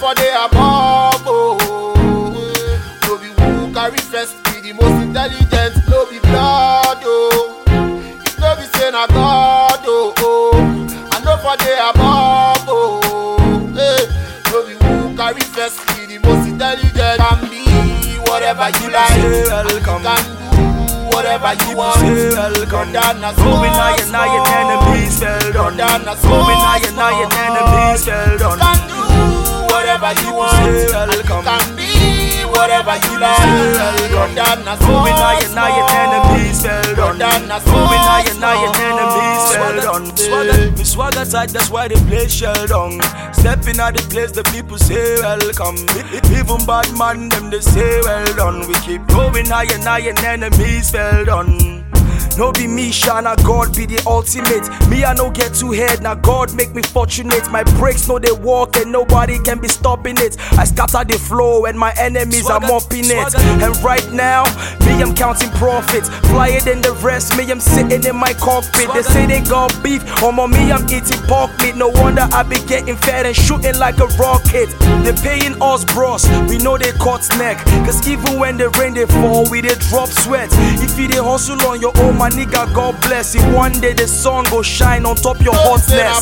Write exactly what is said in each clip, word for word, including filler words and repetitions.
for the above, oh. No be who carry first, be the most intelligent. No be blood, oh. If no be say na God, oh, oh. I know for the above, oh. Hey. No be who carry first, be the most intelligent. Can be whatever you like. Welcome. Can do whatever you want. Welcome. Go in higher, now your enemies fell down. Go in higher, now your enemies fell down. Can do whatever you want. Welcome. Can be whatever you like. Go in higher, now your enemies fell down. Go in higher, now your enemies fell down. Swagger, me swagger tight, that's why they play shell down. Stepping out the place, the people say welcome. Even bad man, them they say well done. We keep going higher, now your enemies fell down. No be me, Shana, God be the ultimate. Me, I no get too head, now God make me fortunate. My brakes know they walk and nobody can be stopping it. I scatter the flow and my enemies swagger, are mopping it. And right now, me, I'm counting profits. Flyer than the rest, me, I'm sitting in my cockpit. Swagger. They say they got beef, on my me, I'm eating pork meat. No wonder I be getting fat and shooting like a rocket. They paying us bros, we know they cut neck. Cause even when the rain they fall, we they drop sweat. If you they hustle on your own, my nigga, God bless you. One day the sun go shine on top your hotness.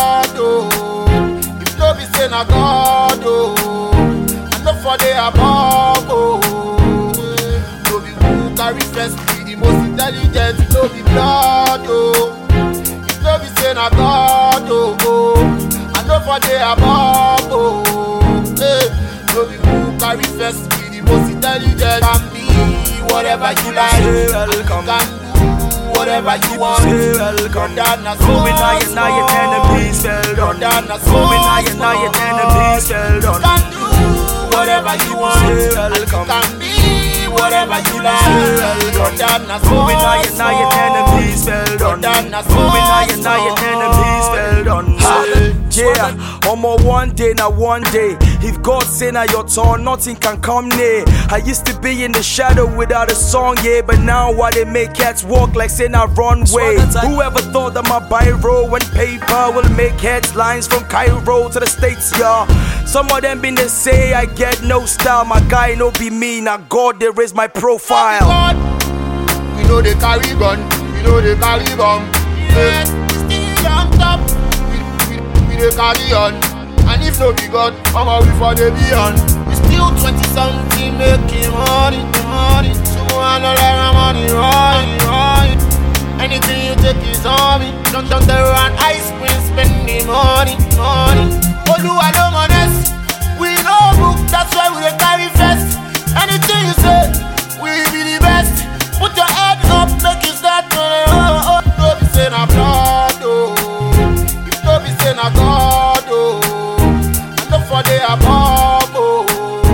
If no be say na God, oh, I know for the above, oh. No be who carry first, be the most intelligent. No be blood, oh. If no be say na God, oh, oh. I know for the above, oh. Hey. No be who carry first, be the most intelligent. Can be whatever you like. Welcome. Can whatever you want. Welcome. Go in higher, now your enemies fell down. Go in higher, now your enemies fell down. Can do whatever you want. Welcome. Can be whatever you like. Go in higher, now your enemies fell down. Go in higher, now your enemies fell down. Yeah, one more one day, now one day. If God say now your turn, nothing can come near. I used to be in the shadow without a song, yeah. But now why they make cats walk like say now runway. Whoever thought that my biro and paper will make headlines from Cairo to the States, yeah. Some of them been they say I get no style. My guy no be me, now God they raise my profile. God, we know they carry gun, we know they carry bomb. Yes, we still on top. They carry on, and if no be God, come on before they be on. We still twenty something making money, money. So another money, money, money. Anything you take is on me. Don't don't there and ice cream spending money, money. Oluwa no honest, we no book, that's why we dey carry first. Anything you say, we be the best. Put your head up, make you start to oh, oh, oh. No be say na blood, oh. No be say na God, oh. I know for the above, oh.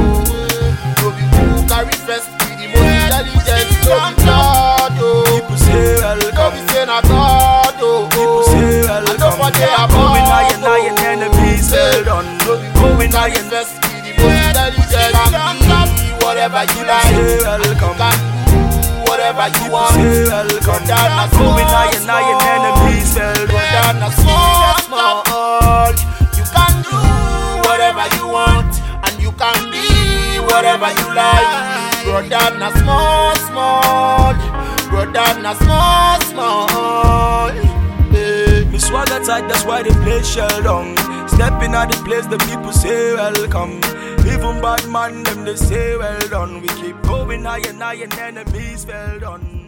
No be who carry first, be the most intelligent. No be God, oh. People say welcome. No be say na God, oh. People say welcome. I know for the above, go in higher, now your enemies fell down. No be Go who in carry higher, first, be the most intelligent. Can be whatever you like. welcome. Can do whatever you want. Welcome. Go in higher, now your enemies fell down. Small, small. You can do whatever you want, and you can be whatever you like. Brother, na small, small. Brother, na small, small. Hey. Me swagger tight, that's why they play shell down. Stepping out the place, the people say welcome. Even bad man, them they say well done. We keep going higher, now your enemies fell down.